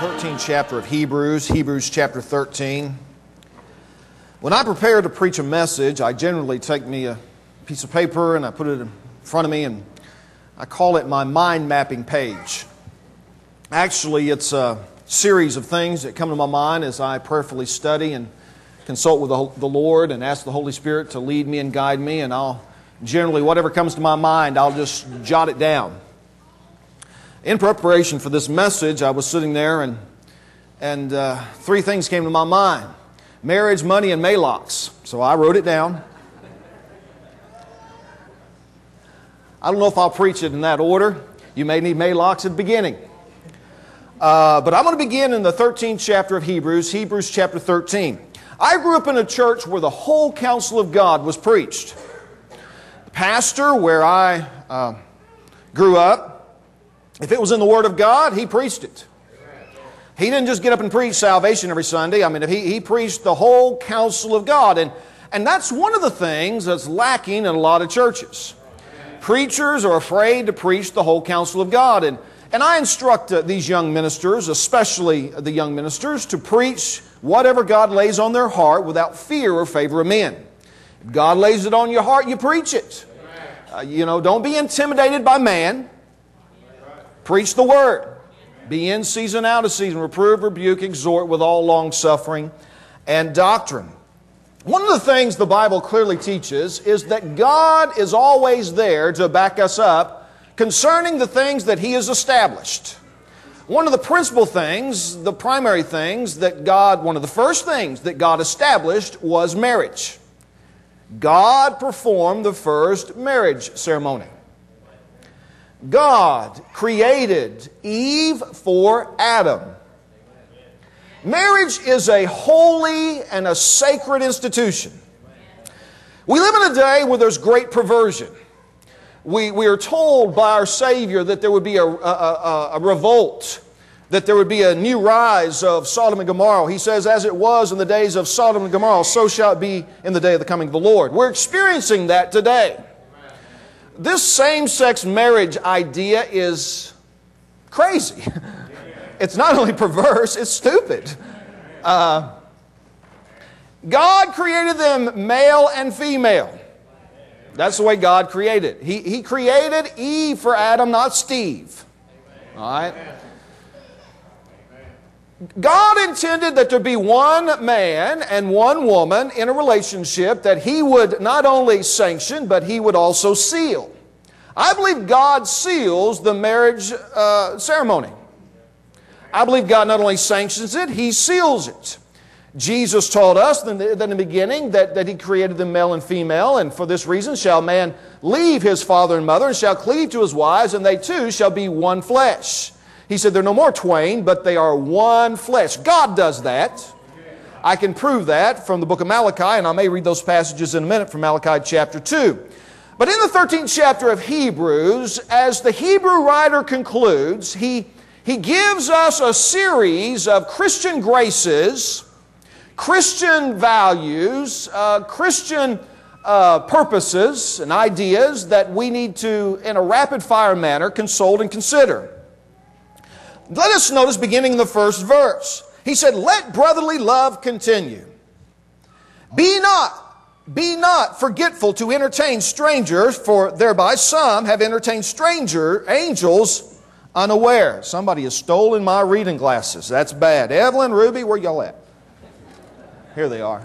13th chapter of Hebrews, Hebrews chapter 13. When I prepare to preach a message, I generally take me a piece of paper and I put it in front of me and I call it my mind mapping page. Actually, it's a series of things that come to my mind as I prayerfully study and consult with the Lord and ask the Holy Spirit to lead me and guide me, and I'll generally, whatever comes to my mind, I'll just jot it down. In preparation for this message, I was sitting there and three things came to my mind: marriage, money, and Maylocks. So I wrote it down. I don't know if I'll preach it in that order. You may need Maylocks at the beginning. But I'm going to begin in the 13th chapter of Hebrews, Hebrews chapter 13. I grew up in a church where the whole counsel of God was preached. The pastor where I grew up, if it was in the Word of God, he preached it. He didn't just get up and preach salvation every Sunday. I mean, he preached the whole counsel of God. And that's one of the things that's lacking in a lot of churches. Preachers are afraid to preach the whole counsel of God. And I instruct these young ministers, especially the young ministers, to preach whatever God lays on their heart without fear or favor of men. If God lays it on your heart, you preach it. Don't be intimidated by man. Preach the Word. Be in season, out of season. Reprove, rebuke, exhort with all long-suffering and doctrine. One of the things the Bible clearly teaches is that God is always there to back us up concerning the things that He has established. One of the principal things, the primary things one of the first things that God established was marriage. God performed the first marriage ceremony. God created Eve for Adam. Marriage is a holy and a sacred institution. We live in a day where there's great perversion. We are told by our Savior that there would be a revolt, that there would be a new rise of Sodom and Gomorrah. He says, as it was in the days of Sodom and Gomorrah, so shall it be in the day of the coming of the Lord. We're experiencing that today. This same-sex marriage idea is crazy. It's not only perverse, it's stupid. God created them male and female. That's the way God created. He created Eve for Adam, not Steve. All right? God intended that there be one man and one woman in a relationship that He would not only sanction, but He would also seal. I believe God seals the marriage ceremony. I believe God not only sanctions it, He seals it. Jesus taught us in the beginning that He created them male and female, and for this reason shall man leave his father and mother and shall cleave to his wives, and they two shall be one flesh. He said they're no more twain, but they are one flesh. God does that. I can prove that from the book of Malachi, and I may read those passages in a minute from Malachi chapter 2. But in the 13th chapter of Hebrews, as the Hebrew writer concludes, he gives us a series of Christian graces, Christian values, Christian purposes and ideas that we need to, in a rapid-fire manner, consult and consider. Let us notice, beginning in the first verse, he said, let brotherly love continue. Be not forgetful to entertain strangers, for thereby some have entertained angels unaware. Somebody has stolen my reading glasses. That's bad. Evelyn, Ruby, where y'all at? Here they are.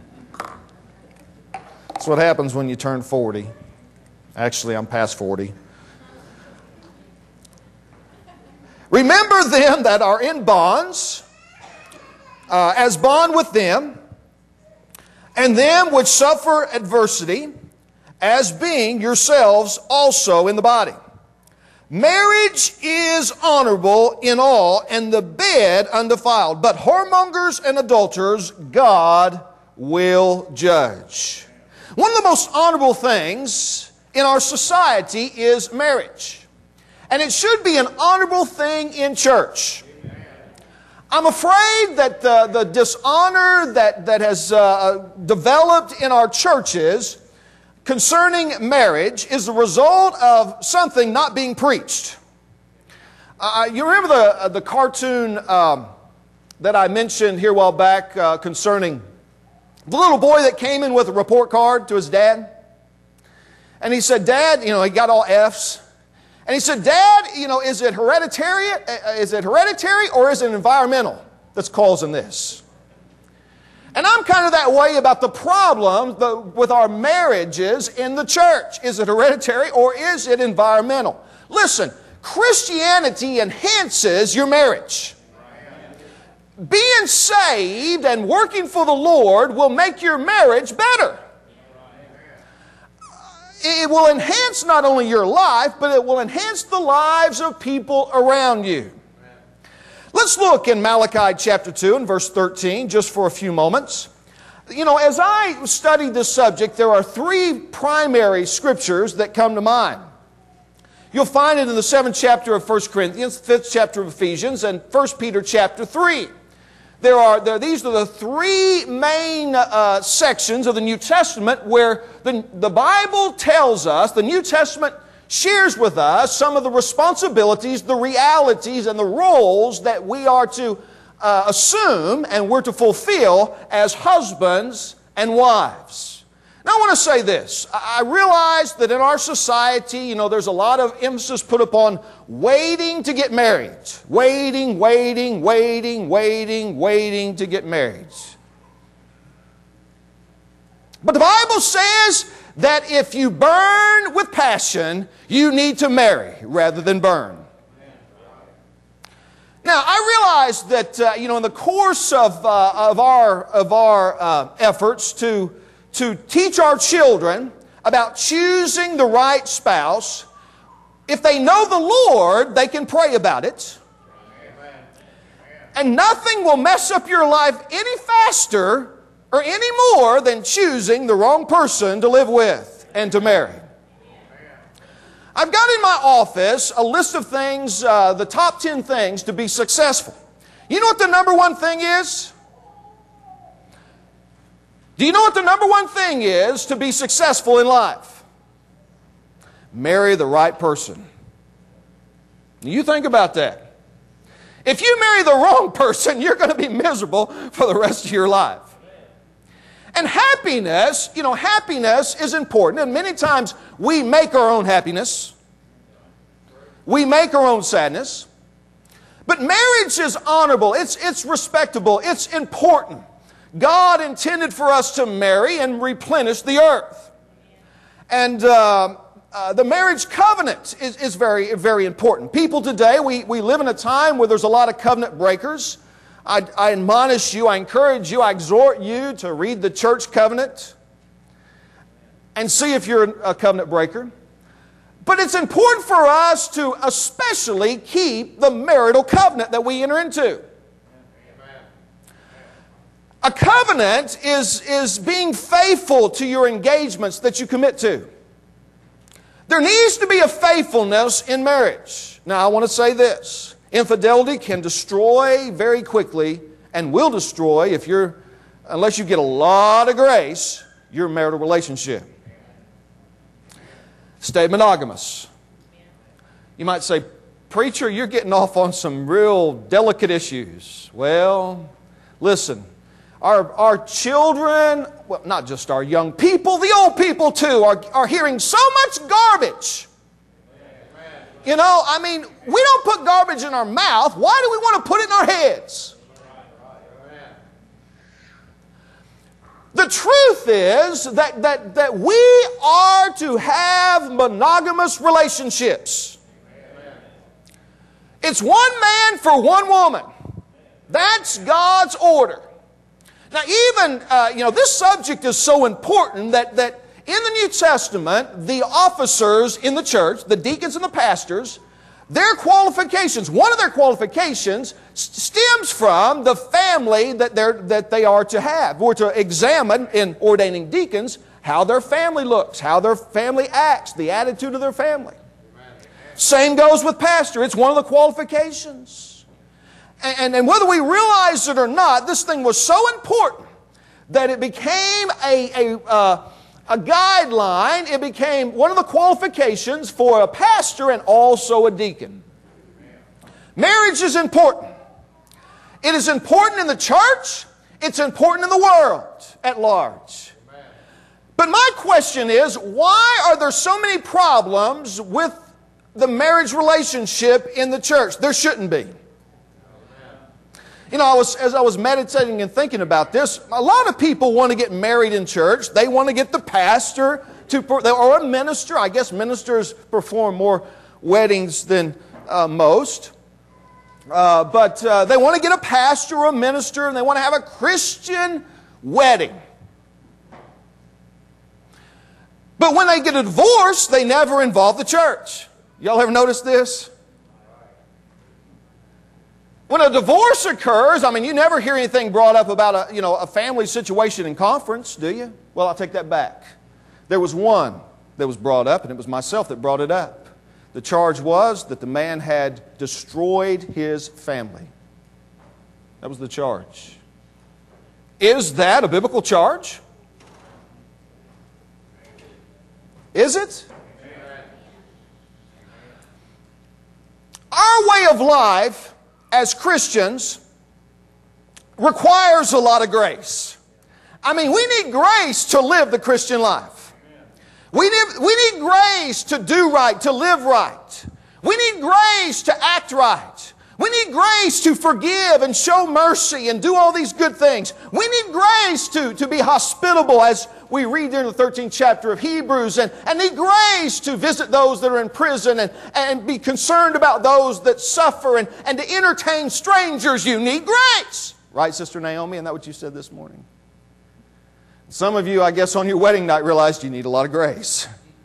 That's what happens when you turn 40. Actually, I'm past 40. Remember them that are in bonds, as bond with them, and them which suffer adversity, as being yourselves also in the body. Marriage is honorable in all, and the bed undefiled. But whoremongers and adulterers God will judge. One of the most honorable things in our society is marriage. And it should be an honorable thing in church. I'm afraid that the dishonor that has developed in our churches concerning marriage is the result of something not being preached. You remember the cartoon that I mentioned here a while back concerning the little boy that came in with a report card to his dad? And he said, Dad, he got all F's. And he said, Dad, is it hereditary? Is it hereditary or is it environmental that's causing this? And I'm kind of that way about the problem with our marriages in the church. Is it hereditary or is it environmental? Listen, Christianity enhances your marriage. Being saved and working for the Lord will make your marriage better. It will enhance not only your life, but it will enhance the lives of people around you. Let's look in Malachi chapter 2 and verse 13 just for a few moments. As I studied this subject, there are three primary scriptures that come to mind. You'll find it in the 7th chapter of 1 Corinthians, 5th chapter of Ephesians, and 1 Peter chapter 3. These are the three main sections of the New Testament where the Bible tells us, the New Testament shares with us some of the responsibilities, the realities, and the roles that we are to assume and we're to fulfill as husbands and wives. Now I want to say this. I realize that in our society, there's a lot of emphasis put upon waiting to get married. Waiting to get married. But the Bible says that if you burn with passion, you need to marry rather than burn. Now, I realize that, in the course of our efforts to teach our children about choosing the right spouse, if they know the Lord, they can pray about it. And nothing will mess up your life any faster or any more than choosing the wrong person to live with and to marry. I've got in my office a list of things, the top 10 things to be successful. You know what the number one thing is? Do you know what the number one thing is to be successful in life? Marry the right person. You think about that. If you marry the wrong person, you're going to be miserable for the rest of your life. And happiness, happiness is important. And many times we make our own happiness. We make our own sadness. But marriage is honorable. It's respectable. It's important. God intended for us to marry and replenish the earth. And the marriage covenant is very, very important. People today, we live in a time where there's a lot of covenant breakers. I admonish you, I encourage you, I exhort you to read the church covenant and see if you're a covenant breaker. But it's important for us to especially keep the marital covenant that we enter into. A covenant is being faithful to your engagements that you commit to. There needs to be a faithfulness in marriage. Now, I want to say this. Infidelity can destroy very quickly and will destroy, unless you get a lot of grace, your marital relationship. Stay monogamous. You might say, preacher, you're getting off on some real delicate issues. Well, listen. Our children, well, not just our young people, the old people too, are hearing so much garbage. We don't put garbage in our mouth. Why do we want to put it in our heads? The truth is that we are to have monogamous relationships. It's one man for one woman. That's God's order. Now, even, this subject is so important that in the New Testament, the officers in the church, the deacons and the pastors, their qualifications, one of their qualifications stems from the family that they are to have. We're to examine in ordaining deacons how their family looks, how their family acts, the attitude of their family. Same goes with pastor. It's one of the qualifications. And whether we realize it or not, this thing was so important that it became a guideline. It became one of the qualifications for a pastor and also a deacon. Marriage is important. It is important in the church. It's important in the world at large. But my question is, why are there so many problems with the marriage relationship in the church? There shouldn't be. You know, as I was meditating and thinking about this, a lot of people want to get married in church. They want to get the pastor or a minister. I guess ministers perform more weddings than most. But they want to get a pastor or a minister, and they want to have a Christian wedding. But when they get a divorce, they never involve the church. Y'all ever notice this? When a divorce occurs, I mean, you never hear anything brought up about a family situation in conference, do you? Well, I'll take that back. There was one that was brought up, and it was myself that brought it up. The charge was that the man had destroyed his family. That was the charge. Is that a biblical charge? Is it? Our way of life as Christians requires a lot of grace. I mean, we need grace to live the Christian life. We need grace to do right, to live right. We need grace to act right. We need grace to forgive and show mercy and do all these good things. We need grace to be hospitable, as we read there in the 13th chapter of Hebrews, and need grace to visit those that are in prison and be concerned about those that suffer and to entertain strangers. You need grace. Right, Sister Naomi? Isn't that what you said this morning? Some of you, I guess, on your wedding night realized you need a lot of grace.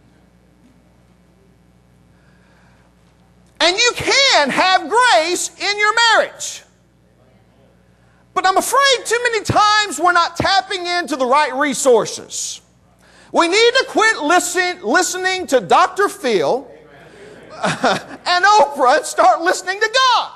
And you can have grace in your marriage. But I'm afraid too many times we're not tapping into the right resources. We need to quit listening to Dr. Phil and Oprah and start listening to God.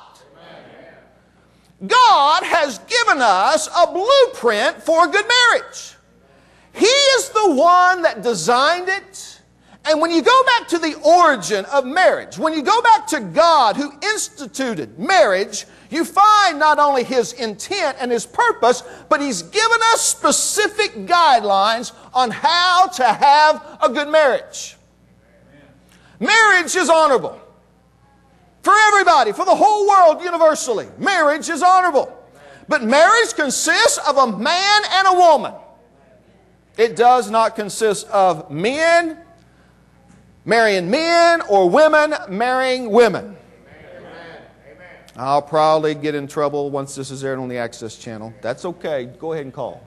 God has given us a blueprint for a good marriage. He is the one that designed it. And when you go back to the origin of marriage, when you go back to God who instituted marriage, you find not only His intent and His purpose, but He's given us specific guidelines on how to have a good marriage. Marriage is honorable. For everybody, for the whole world universally, marriage is honorable. But marriage consists of a man and a woman. It does not consist of men marrying men or women marrying women. I'll probably get in trouble once this is aired on the Access Channel. That's okay. Go ahead and call.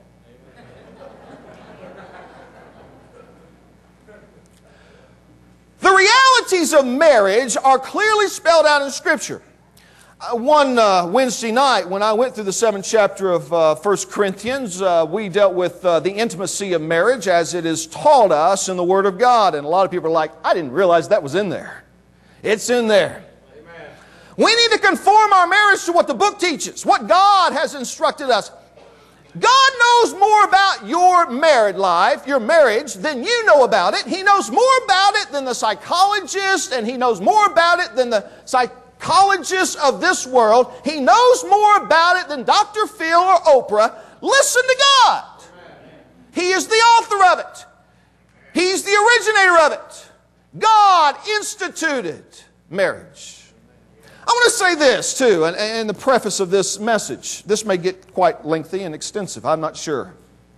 The realities of marriage are clearly spelled out in Scripture. One Wednesday night, when I went through the 7th chapter of 1 Corinthians, we dealt with the intimacy of marriage as it is taught us in the Word of God. And a lot of people are like, I didn't realize that was in there. It's in there. Amen. We need to conform our marriage to what the book teaches, what God has instructed us. God knows more about your married life, your marriage, than you know about it. He knows more about it than the psychologist, and He knows more about it than the psychologists of this world. He knows more about it than Dr. Phil or Oprah. Listen to God. He is the author of it. He's the originator of it. God instituted marriage. I want to say this too, in the preface of this message. This may get quite lengthy and extensive, I'm not sure.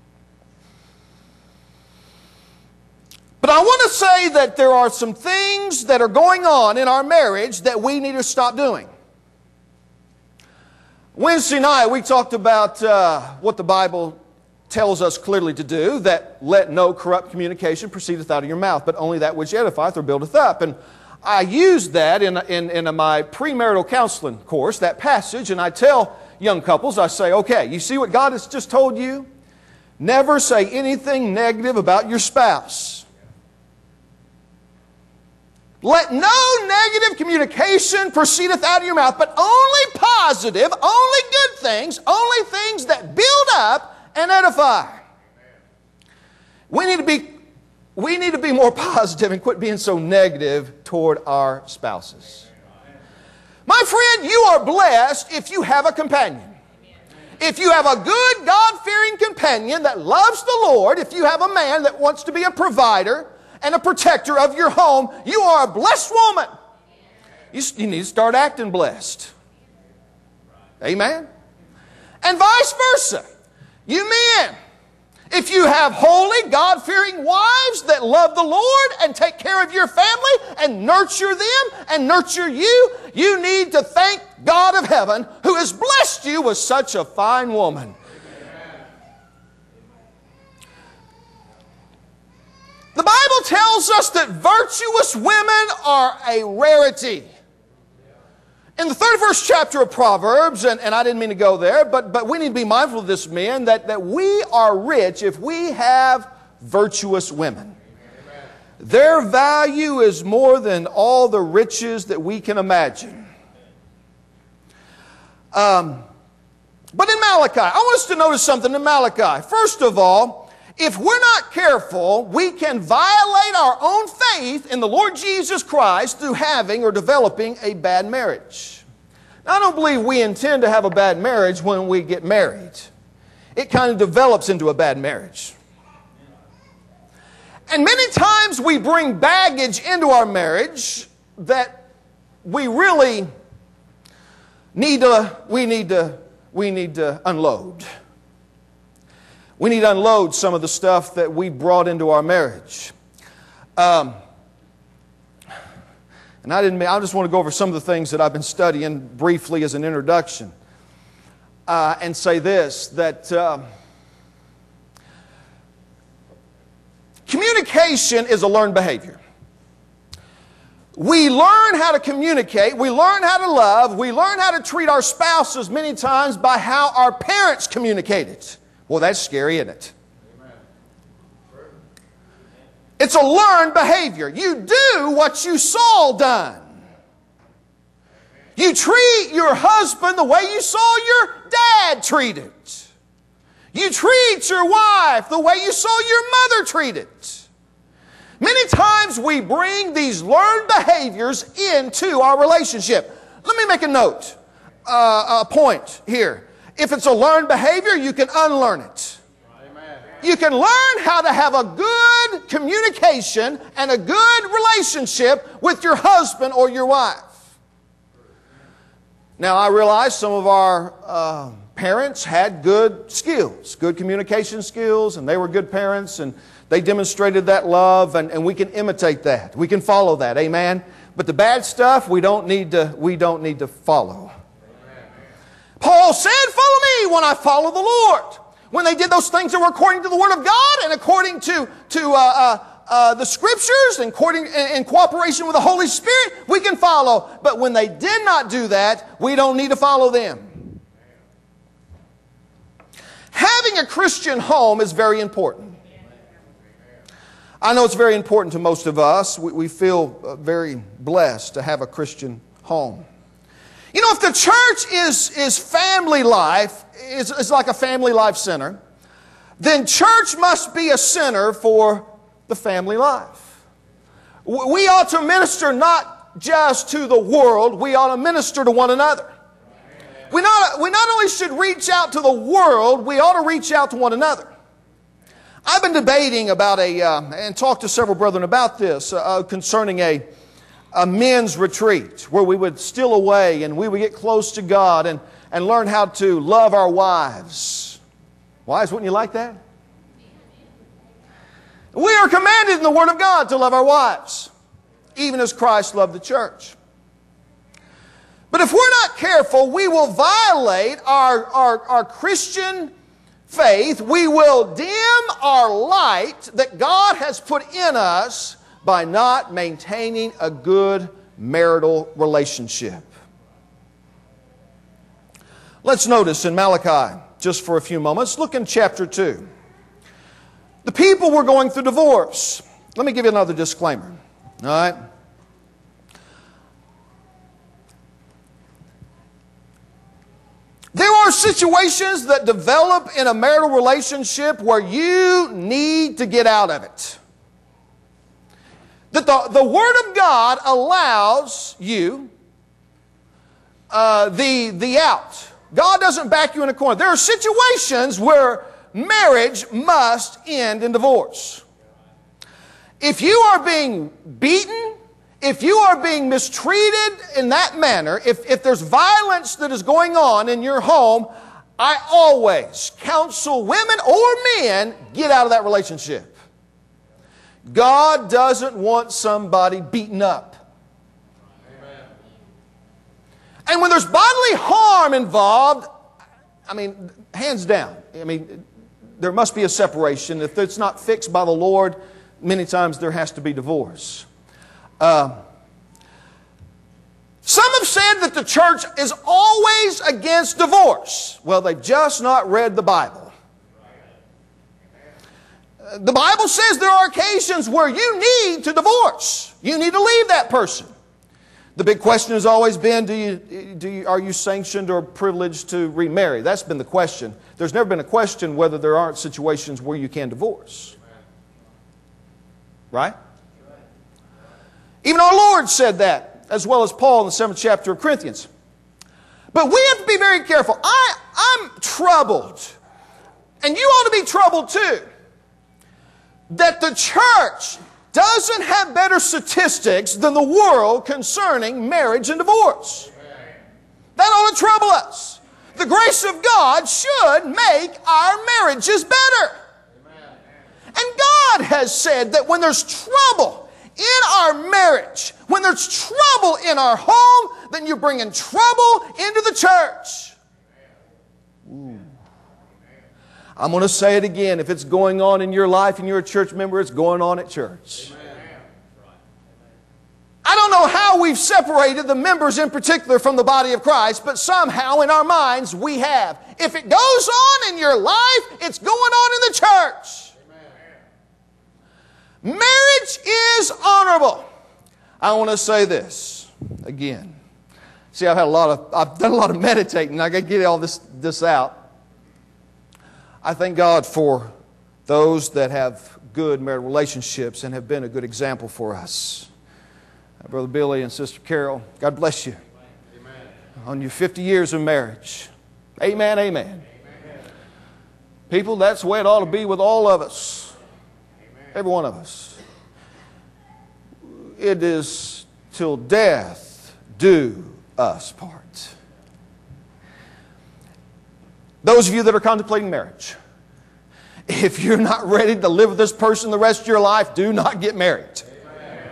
But I want to say that there are some things that are going on in our marriage that we need to stop doing. Wednesday night we talked about what the Bible tells us clearly to do, that let no corrupt communication proceedeth out of your mouth, but only that which edifieth or buildeth up. And I used that in my premarital counseling course, that passage, and I tell young couples, I say, okay, you see what God has just told you? Never say anything negative about your spouse. Let no negative communication proceedeth out of your mouth, but only positive, only good things, only things that build up and edify. We need to be more positive and quit being so negative toward our spouses. My friend, you are blessed if you have a companion. If you have a good, God-fearing companion that loves the Lord, if you have a man that wants to be a provider and a protector of your home, you are a blessed woman. You need to start acting blessed. Amen? And vice versa. You men, if you have holy, God-fearing wives that love the Lord and take care of your family and nurture them and nurture you, you need to thank God of heaven who has blessed you with such a fine woman. The Bible tells us that virtuous women are a rarity. In the 31st chapter of Proverbs, and I didn't mean to go there, but we need to be mindful of this, men, that we are rich if we have virtuous women. Their value is more than all the riches that we can imagine. But in Malachi, I want us to notice something in Malachi. First of all, if we're not careful, we can violate our own faith in the Lord Jesus Christ through having or developing a bad marriage. Now, I don't believe we intend to have a bad marriage when we get married. It kind of develops into a bad marriage. And many times we bring baggage into our marriage that we really need to unload. We need to unload some of the stuff that we brought into our marriage. And I just want to go over some of the things that I've been studying briefly as an introduction. And say this, that communication is a learned behavior. We learn how to communicate, we learn how to love, we learn how to treat our spouses many times by how our parents communicated. Well, that's scary, isn't it? It's a learned behavior. You do what you saw done. You treat your husband the way you saw your dad treated. You treat your wife the way you saw your mother treated. Many times we bring these learned behaviors into our relationship. Let me make a note, a point here. If it's a learned behavior, you can unlearn it. Amen. You can learn how to have a good communication and a good relationship with your husband or your wife. Now, I realize some of our parents had good skills, good communication skills, and they were good parents, and they demonstrated that love, and we can imitate that. We can follow that, amen? But the bad stuff, we don't need to follow. Paul said, follow me when I follow the Lord. When they did those things that were according to the Word of God and according to the Scriptures and in cooperation with the Holy Spirit, we can follow. But when they did not do that, we don't need to follow them. Having a Christian home is very important. I know it's very important to most of us. We feel very blessed to have a Christian home. You know, if the church is family life, is like a family life center, then church must be a center for the family life. We ought to minister not just to the world, we ought to minister to one another. We not only should reach out to the world, we ought to reach out to one another. I've been debating about and talked to several brethren about this, concerning a men's retreat where we would steal away and we would get close to God and learn how to love our wives. Wives, wouldn't you like that? We are commanded in the Word of God to love our wives, even as Christ loved the church. But if we're not careful, we will violate our Christian faith. We will dim our light that God has put in us by not maintaining a good marital relationship. Let's notice in Malachi, just for a few moments, look in chapter 2. The people were going through divorce. Let me give you another disclaimer. All right? There are situations that develop in a marital relationship where you need to get out of it. That the Word of God allows you the out. God doesn't back you in a corner. There are situations where marriage must end in divorce. If you are being beaten, if you are being mistreated in that manner, if there's violence that is going on in your home, I always counsel women or men, get out of that relationship. God doesn't want somebody beaten up. Amen. And when there's bodily harm involved, I mean, hands down, I mean, there must be a separation. If it's not fixed by the Lord, many times there has to be divorce. Some have said that the church is always against divorce. Well, they've just not read the Bible. The Bible says there are occasions where you need to divorce. You need to leave that person. The big question has always been, are you sanctioned or privileged to remarry? That's been the question. There's never been a question whether there aren't situations where you can divorce. Right? Even our Lord said that, as well as Paul in the 7th chapter of Corinthians. But we have to be very careful. I'm troubled, and you ought to be troubled too, that the church doesn't have better statistics than the world concerning marriage and divorce. That ought to trouble us. The grace of God should make our marriages better. And God has said that when there's trouble in our marriage, when there's trouble in our home, then you're bringing trouble into the church. Ooh. I'm going to say it again. If it's going on in your life and you're a church member, it's going on at church. I don't know how we've separated the members in particular from the body of Christ, but somehow in our minds we have. If it goes on in your life, it's going on in the church. Marriage is honorable. I want to say this again. See, I've done a lot of meditating. I got to get all this out. I thank God for those that have good marital relationships and have been a good example for us. Brother Billy and Sister Carol, God bless you. Amen. On your 50 years of marriage. Amen, amen. Amen. People, that's the way it ought to be with all of us. Amen. Every one of us. It is till death do us part. Those of you that are contemplating marriage, if you're not ready to live with this person the rest of your life, do not get married. Amen.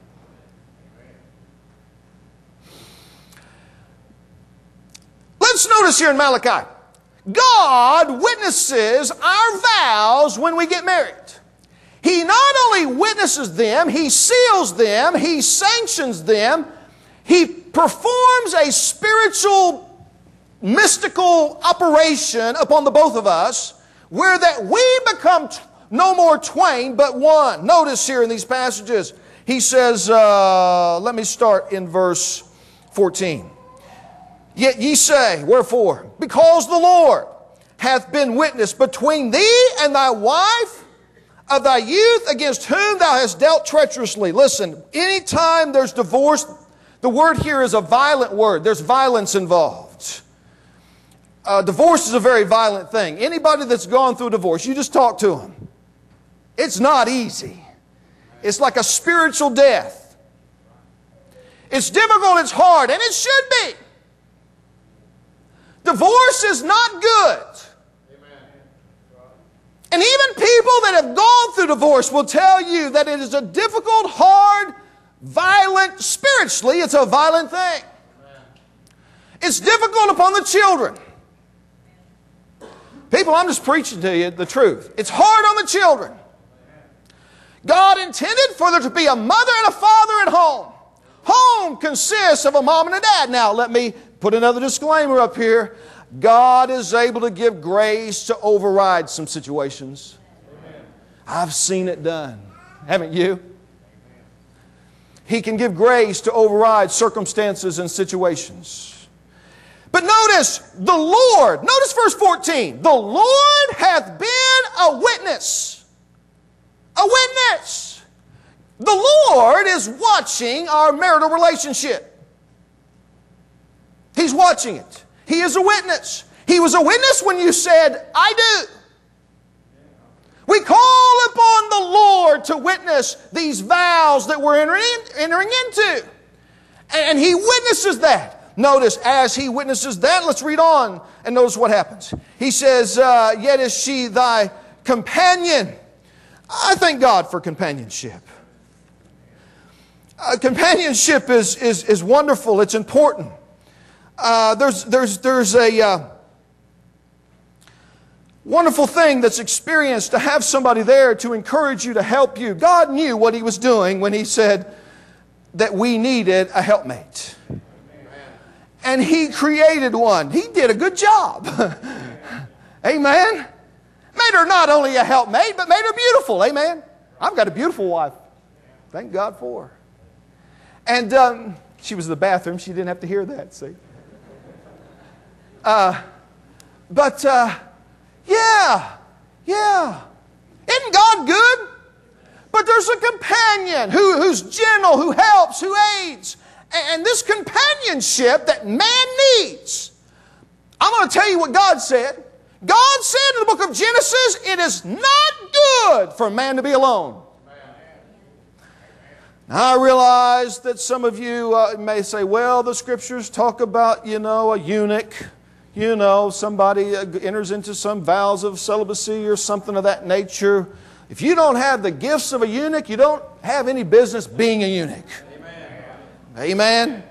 Let's notice here in Malachi, God witnesses our vows when we get married. He not only witnesses them, He seals them, He sanctions them, He performs a spiritual, mystical operation upon the both of us, where that we become no more twain, but one. Notice here in these passages, he says, let me start in verse 14. Yet ye say, wherefore? Because the Lord hath been witness between thee and thy wife of thy youth, against whom thou hast dealt treacherously. Listen, anytime there's divorce, the word here is a violent word. There's violence involved. Divorce is a very violent thing. Anybody that's gone through divorce, you just talk to them. It's not easy. It's like a spiritual death. It's difficult, it's hard, and it should be. Divorce is not good. And even people that have gone through divorce will tell you that it is a difficult, hard, violent, spiritually, it's a violent thing. It's difficult upon the children. People, I'm just preaching to you the truth. It's hard on the children. God intended for there to be a mother and a father at home. Home consists of a mom and a dad. Now, let me put another disclaimer up here. God is able to give grace to override some situations. Amen. I've seen it done. Haven't you? He can give grace to override circumstances and situations. But notice, the Lord, notice verse 14. The Lord hath been a witness. A witness. The Lord is watching our marital relationship. He's watching it. He is a witness. He was a witness when you said, I do. We call upon the Lord to witness these vows that we're entering into. And He witnesses that. Notice, as He witnesses that, let's read on and notice what happens. He says, yet is she thy companion. I thank God for companionship. Companionship is wonderful. It's important. There's a wonderful thing that's experienced to have somebody there to encourage you, to help you. God knew what He was doing when He said that we needed a helpmate. And He created one. He did a good job. Amen. Made her not only a helpmate, but made her beautiful. Amen. I've got a beautiful wife. Thank God for her. And she was in the bathroom. She didn't have to hear that, see. Yeah. Isn't God good? But there's a companion who's gentle, who helps, who aids. And this companionship that man needs. I'm going to tell you what God said. God said in the book of Genesis, it is not good for man to be alone. Now, I realize that some of you may say, well, the Scriptures talk about, a eunuch. Somebody enters into some vows of celibacy or something of that nature. If you don't have the gifts of a eunuch, you don't have any business being a eunuch. Amen.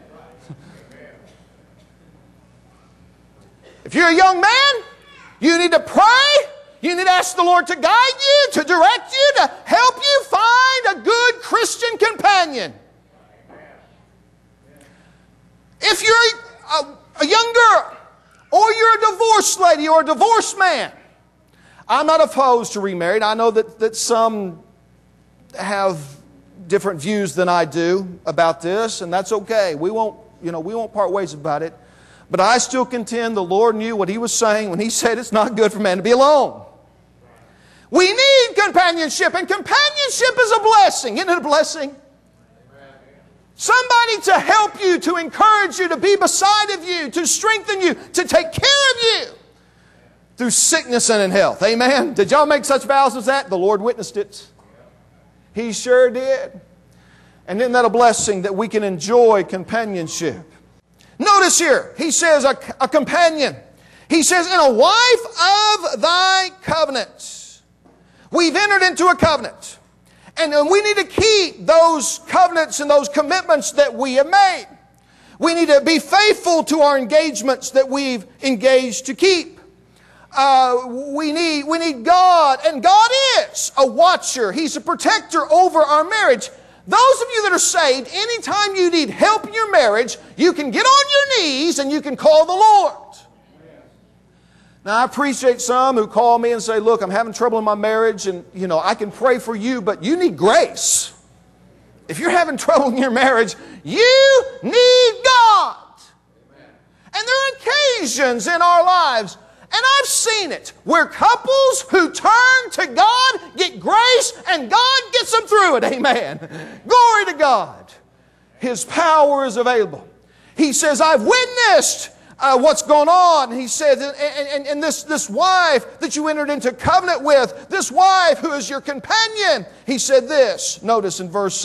If you're a young man, you need to pray. You need to ask the Lord to guide you, to direct you, to help you find a good Christian companion. If you're a young girl, or you're a divorced lady or a divorced man, I'm not opposed to remarried. I know that some have different views than I do about this, and that's okay. We won't part ways about it. But I still contend the Lord knew what He was saying when He said it's not good for man to be alone. We need companionship, and companionship is a blessing. Isn't it a blessing? Somebody to help you, to encourage you, to be beside of you, to strengthen you, to take care of you through sickness and in health. Amen? Did y'all make such vows as that? The Lord witnessed it. He sure did. And isn't that a blessing that we can enjoy companionship? Notice here, He says a companion. He says, in a wife of thy covenant. We've entered into a covenant. And we need to keep those covenants and those commitments that we have made. We need to be faithful to our engagements that we've engaged to keep. We need God, and God is a watcher. He's a protector over our marriage. Those of you that are saved, anytime you need help in your marriage, you can get on your knees and you can call the Lord. Now, I appreciate some who call me and say, look, I'm having trouble in my marriage and, I can pray for you, but you need grace. If you're having trouble in your marriage, you need God. And there are occasions in our lives, and I've seen it, where couples who turn to God get grace and God gets them through it. Amen. Glory to God. His power is available. He says, I've witnessed what's going on. He said, and this wife that you entered into covenant with, this wife who is your companion, He said this. Notice in verse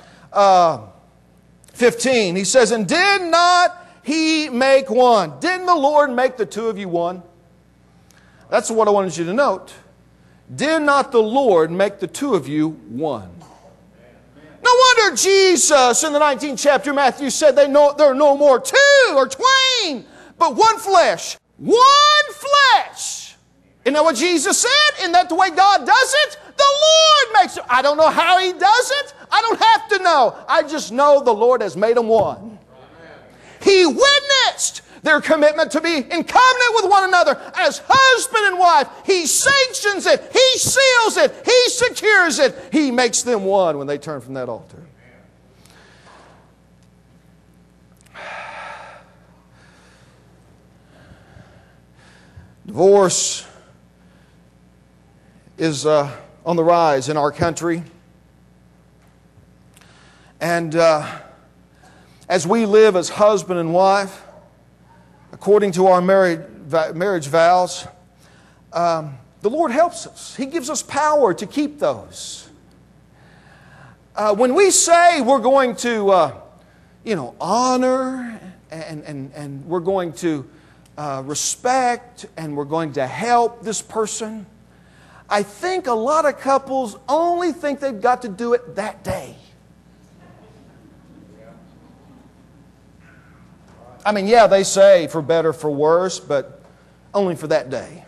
15, He says, and did not He make one? Didn't the Lord make the two of you one? That's what I wanted you to note. Did not the Lord make the two of you one? No wonder Jesus in the 19th chapter of Matthew said there are no more two or twain, but one flesh. One flesh. Isn't that what Jesus said? Isn't that the way God does it? The Lord makes it. I don't know how He does it. I don't have to know. I just know the Lord has made them one. He witnessed their commitment to be in covenant with one another as husband and wife. He sanctions it. He seals it. He secures it. He makes them one when they turn from that altar. Divorce is on the rise in our country. And as we live as husband and wife, according to our marriage vows, the Lord helps us. He gives us power to keep those. When we say we're going to, honor and we're going to respect and we're going to help this person, I think a lot of couples only think they've got to do it that day. I mean, yeah, they say for better, for worse, but only for that day.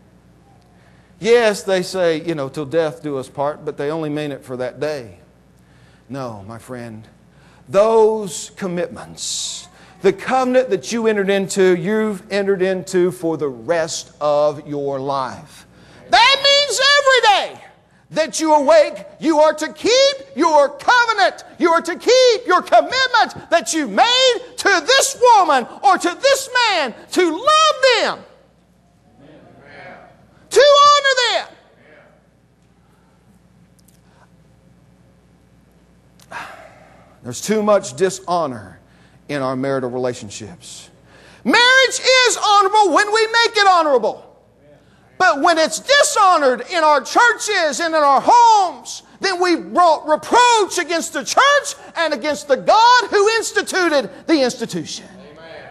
Yes, they say, till death do us part, but they only mean it for that day. No, my friend, those commitments, the covenant that you entered into, you've entered into for the rest of your life. That means every day that you awake, you are to keep your covenant. You are to keep your commitment that you made to this woman or to this man to love them, to honor them. There's too much dishonor in our marital relationships. Marriage is honorable when we make it honorable. But when it's dishonored in our churches and in our homes, then we brought reproach against the church and against the God who instituted the institution. Amen.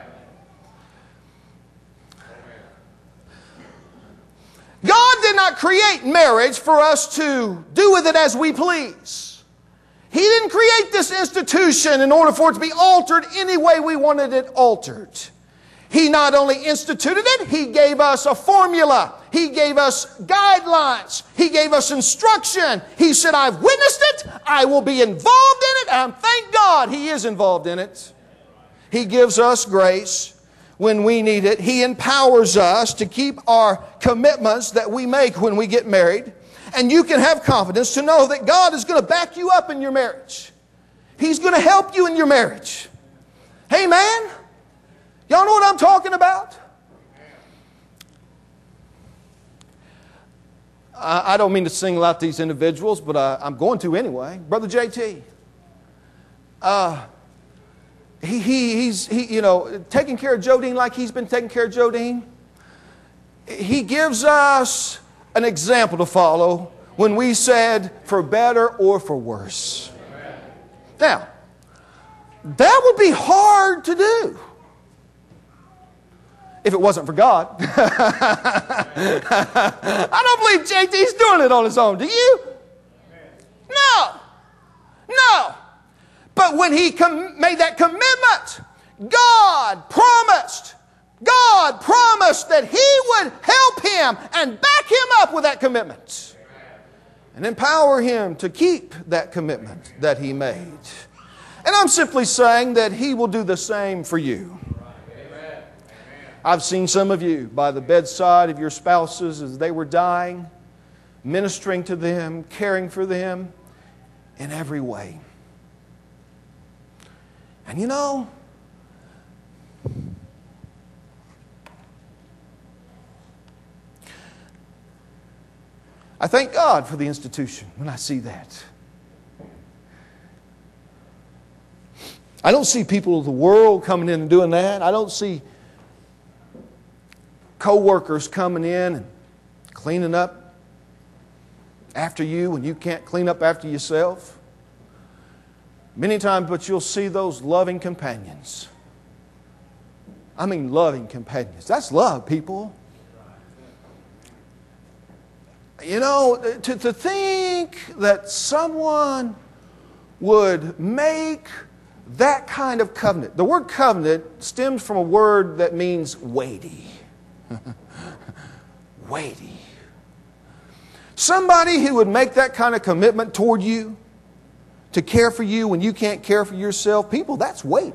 God did not create marriage for us to do with it as we please. He didn't create this institution in order for it to be altered any way we wanted it altered. He not only instituted it, He gave us a formula. He gave us guidelines. He gave us instruction. He said, I've witnessed it. I will be involved in it. And thank God He is involved in it. He gives us grace when we need it. He empowers us to keep our commitments that we make when we get married. And you can have confidence to know that God is going to back you up in your marriage. He's going to help you in your marriage. Amen. Y'all know what I'm talking about? I don't mean to single out these individuals, but I'm going to anyway. Brother JT. He's taking care of Jodine like he's been taking care of Jodine. He gives us an example to follow when we said for better or for worse. Now, that would be hard to do if it wasn't for God. I don't believe JT's doing it on his own. Do you? No. No. But when he made that commitment, God promised that He would help him and back him up with that commitment and empower him to keep that commitment that he made. And I'm simply saying that He will do the same for you. I've seen some of you by the bedside of your spouses as they were dying, ministering to them, caring for them in every way. And I thank God for the institution when I see that. I don't see people of the world coming in and doing that. I don't see co-workers coming in and cleaning up after you when you can't clean up after yourself. Many times, but you'll see those loving companions. I mean loving companions. That's love, people. To think that someone would make that kind of covenant. The word covenant stems from a word that means weighty. Weighty. Somebody who would make that kind of commitment toward you to care for you when you can't care for yourself, people, that's weighty.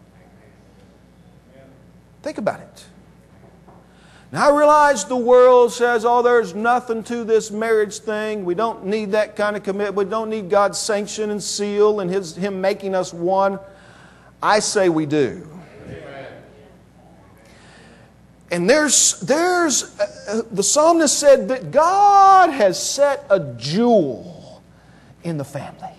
Think about it. Now I realize the world says, there's nothing to this marriage thing. We don't need that kind of commitment. We don't need God's sanction and seal and Him making us one. I say we do. And the psalmist said that God has set a jewel in the family.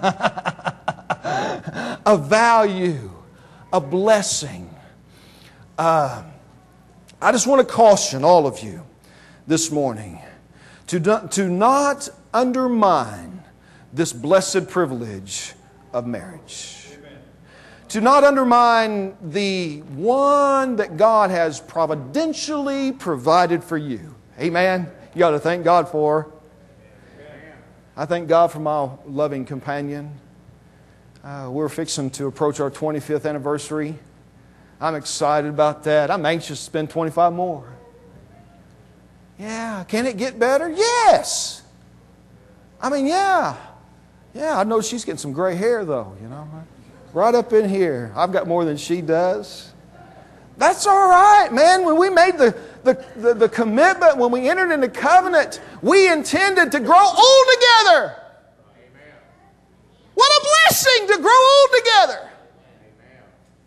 A value, a blessing, I just want to caution all of you this morning to not undermine this blessed privilege of marriage. Amen. To not undermine the one that God has providentially provided for you. Amen. You ought to thank God for. Amen. I thank God for my loving companion. We're fixing to approach our 25th anniversary. I'm excited about that. I'm anxious to spend 25 more. Yeah, can it get better? Yes. I mean, yeah. Yeah, I know she's getting some gray hair though, you know. Right up in here. I've got more than she does. That's all right, man. When we made the commitment, when we entered into covenant, we intended to grow old together. Amen. What a blessing to grow old together. Amen.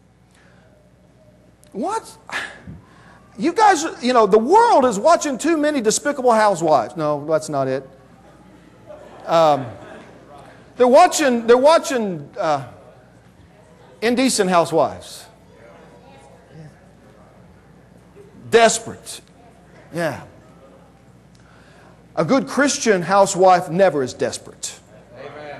What? You guys, you know, the world is watching too many Despicable Housewives. No, that's not it. They're watching Indecent Housewives. Desperate. Yeah. A good Christian housewife never is desperate. Amen.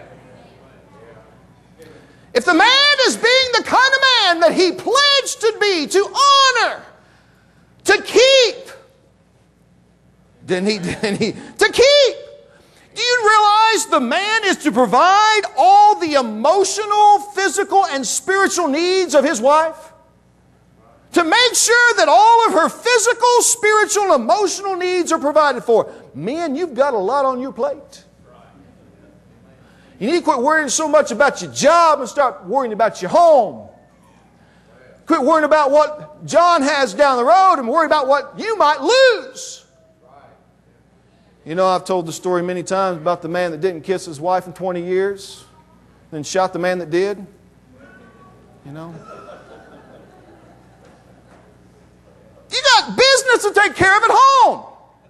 If the man is being the kind of man that he pledged to be, to honor, to keep, then to keep. Do you realize the man is to provide all the emotional, physical, and spiritual needs of his wife? To make sure that all of her physical, spiritual, and emotional needs are provided for. Men, you've got a lot on your plate. You need to quit worrying so much about your job and start worrying about your home. Quit worrying about what John has down the road and worry about what you might lose. You know, I've told the story many times about the man that didn't kiss his wife in 20 years, then shot the man that did. You know. You got business to take care of at home.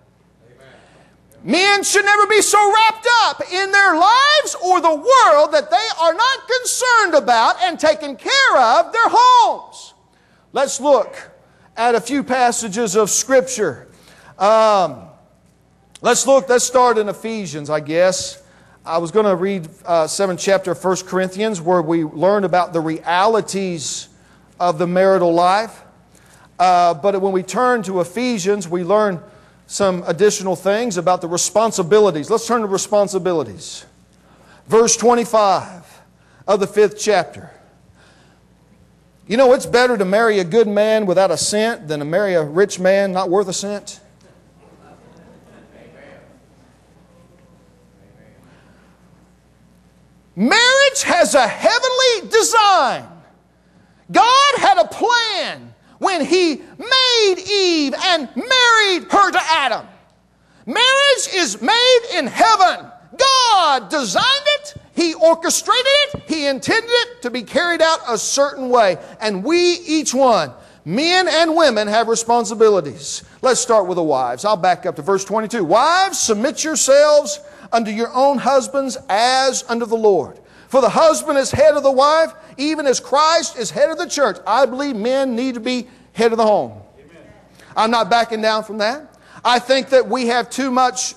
Men should never be so wrapped up in their lives or the world that they are not concerned about and taking care of their homes. Let's look at a few passages of Scripture. Let's start in Ephesians, I guess. I was going to read 7th chapter of 1 Corinthians where we learn about the realities of the marital life. But when we turn to Ephesians, we learn some additional things about the responsibilities. Let's turn to responsibilities. Verse 25 of the 5th chapter. You know, it's better to marry a good man without a cent than to marry a rich man not worth a cent. Marriage has a heavenly design. God had a plan when He made Eve and married her to Adam. Marriage is made in heaven. God designed it. He orchestrated it. He intended it to be carried out a certain way. And we, each one, men and women, have responsibilities. Let's start with the wives. I'll back up to verse 22. Wives, submit yourselves unto your own husbands as unto the Lord. For the husband is head of the wife, even as Christ is head of the church. I believe men need to be head of the home. Amen. I'm not backing down from that. I think that we have too much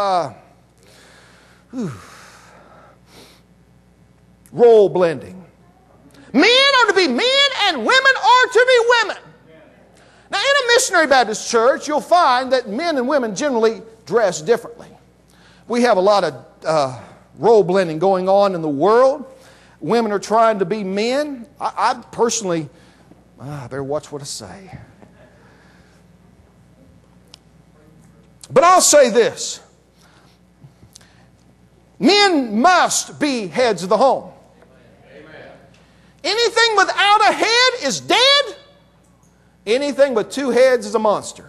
role blending. Men are to be men and women are to be women. Now, in a missionary Baptist church, you'll find that men and women generally dress differently. We have a lot of role blending going on in the world. Women are trying to be men. I personally, I better watch what I say. But I'll say this. Men must be heads of the home. Amen. Anything without a head is dead. Anything with two heads is a monster.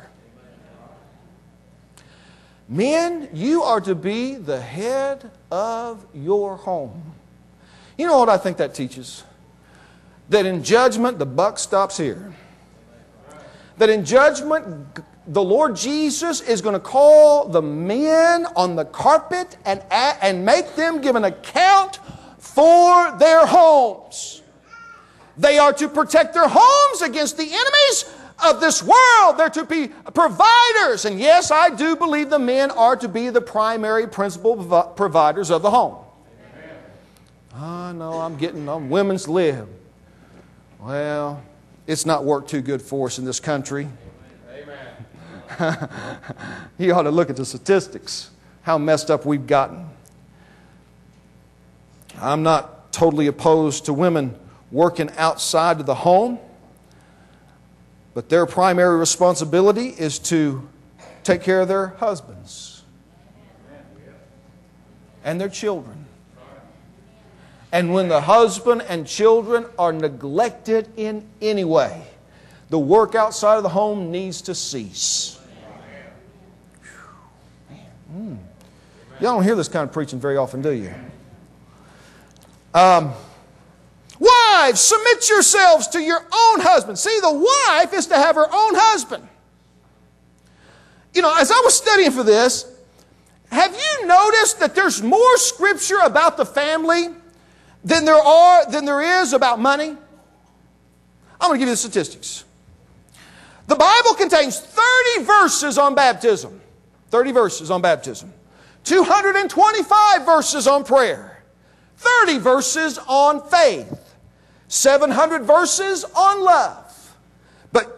Men, you are to be the head of your home. You know what I think that teaches? That in judgment, the buck stops here. That in judgment, the Lord Jesus is going to call the men on the carpet and make them give an account for their homes. They are to protect their homes against the enemies of this world. They're to be providers. And yes, I do believe the men are to be the primary principal providers of the home. I know I'm getting on women's lib. Well, it's not worked too good for us in this country. Amen. You ought to look at the statistics, how messed up we've gotten. I'm not totally opposed to women working outside of the home, but their primary responsibility is to take care of their husbands and their children. And when the husband and children are neglected in any way, the work outside of the home needs to cease. Y'all don't hear this kind of preaching very often, do you? Wives, submit yourselves to your own husband. See, the wife is to have her own husband. You know, as I was studying for this, have you noticed that there's more scripture about the family than there is about money? I'm going to give you the statistics. The Bible contains 30 verses on baptism. 30 verses on baptism. 225 verses on prayer. 30 verses on faith. 700 verses on love. But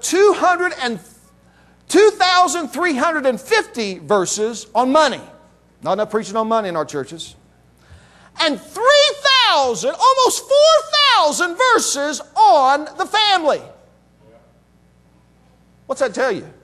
2,350 verses on money. Not enough preaching on money in our churches. And 3,000, almost 4,000 verses on the family. What's that tell you?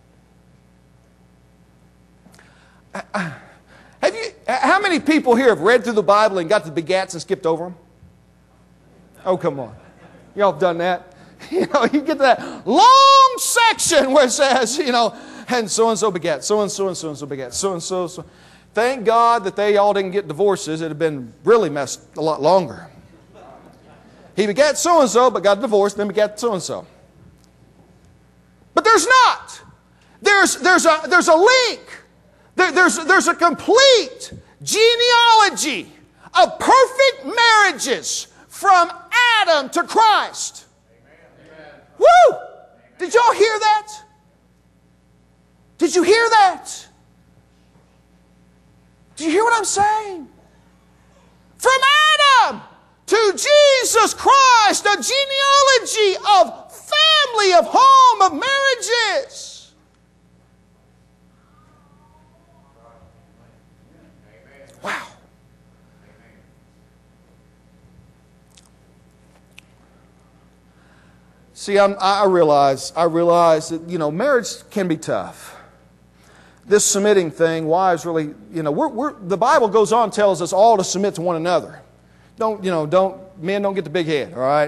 How many people here have read through the Bible and got to the begats and skipped over them? Oh, come on. Y'all have done that. You know, you get to that long section where it says, you know, and so begat, so-and-so begat, so-and-so. Thank God that they all didn't get divorces. It would have been really messed a lot longer. He begat so-and-so, but got divorced, then begat so-and-so. But there's not. There's a link. There's a complete genealogy of perfect marriages from Adam to Christ. Amen. Woo! Did y'all hear that? Did you hear that? Do you hear what I'm saying? From Adam to Jesus Christ, a genealogy of family, of home, of marriages. Wow. See, I realize that, you know, marriage can be tough. This submitting thing, wives really, you know, the Bible goes on and tells us all to submit to one another. Men don't get the big head, all right?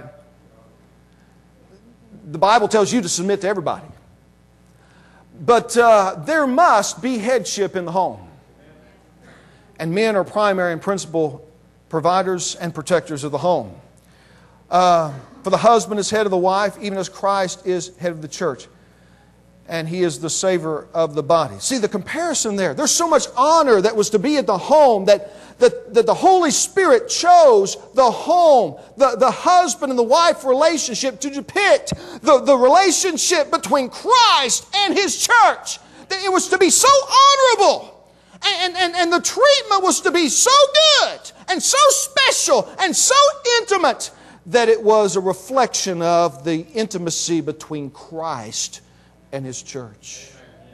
The Bible tells you to submit to everybody. But there must be headship in the home. And men are primary and principal providers and protectors of the home. For the husband is head of the wife, even as Christ is head of the church. And He is the Savior of the body. See the comparison there. There's so much honor that was to be at the home that the Holy Spirit chose the home, the husband and the wife relationship to depict the relationship between Christ and His church. It was to be so honorable. And the treatment was to be so good and so special and so intimate that it was a reflection of the intimacy between Christ and His church.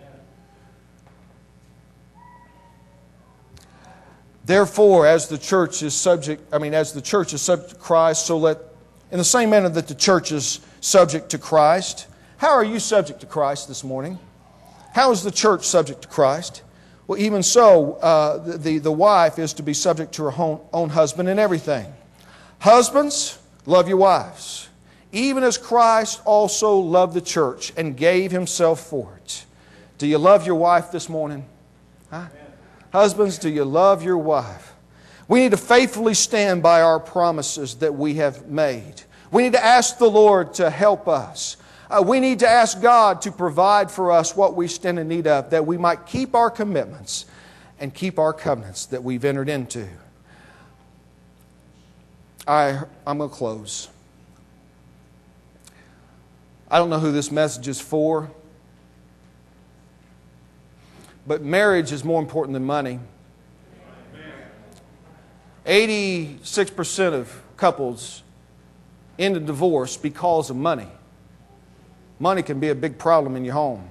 Therefore, as the church is subject to Christ, so let, in the same manner that the church is subject to Christ. How are you subject to Christ this morning? How is the church subject to Christ? Well, even so, the wife is to be subject to her own husband in everything. Husbands, love your wives, even as Christ also loved the church and gave Himself for it. Do you love your wife this morning? Huh? Husbands, do you love your wife? We need to faithfully stand by our promises that we have made. We need to ask the Lord to help us. We need to ask God to provide for us what we stand in need of, that we might keep our commitments and keep our covenants that we've entered into. I'm going to close. I don't know who this message is for, but marriage is more important than money. 86% of couples end in divorce because of money. Money can be a big problem in your home.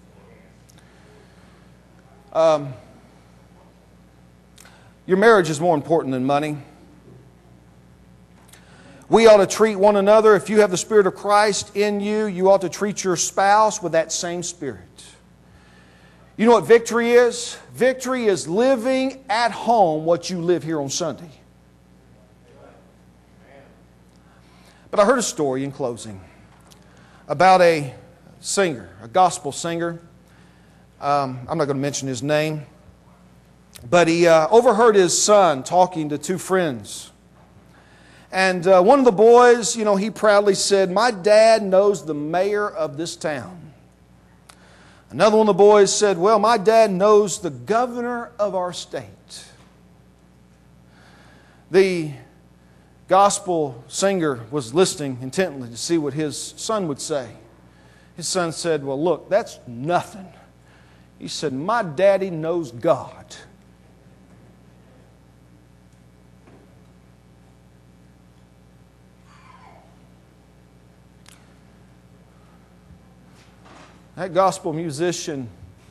Your marriage is more important than money. We ought to treat one another. If you have the Spirit of Christ in you, you ought to treat your spouse with that same Spirit. You know what victory is? Victory is living at home what you live here on Sunday. But I heard a story in closing about a singer, a gospel singer. I'm not going to mention his name. But he overheard his son talking to two friends. And one of the boys, he proudly said, "My dad knows the mayor of this town." Another one of the boys said, "Well, my dad knows the governor of our state." The gospel singer was listening intently to see what his son would say. His son said, "Well, look, that's nothing." He said, "My daddy knows God." That gospel musician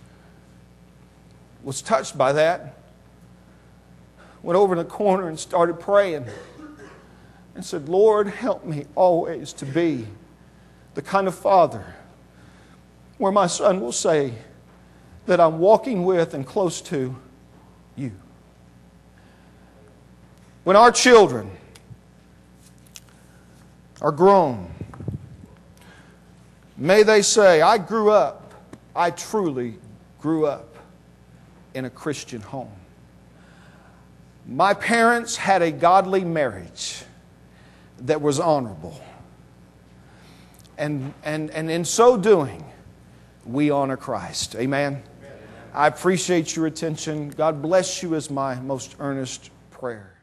was touched by that, went over in the corner and started praying and said, "Lord, help me always to be the kind of father where my son will say that I'm walking with and close to you." When our children are grown, may they say, I truly grew up in a Christian home. My parents had a godly marriage that was honorable. And in so doing, we honor Christ. Amen. I appreciate your attention. God bless you is my most earnest prayer.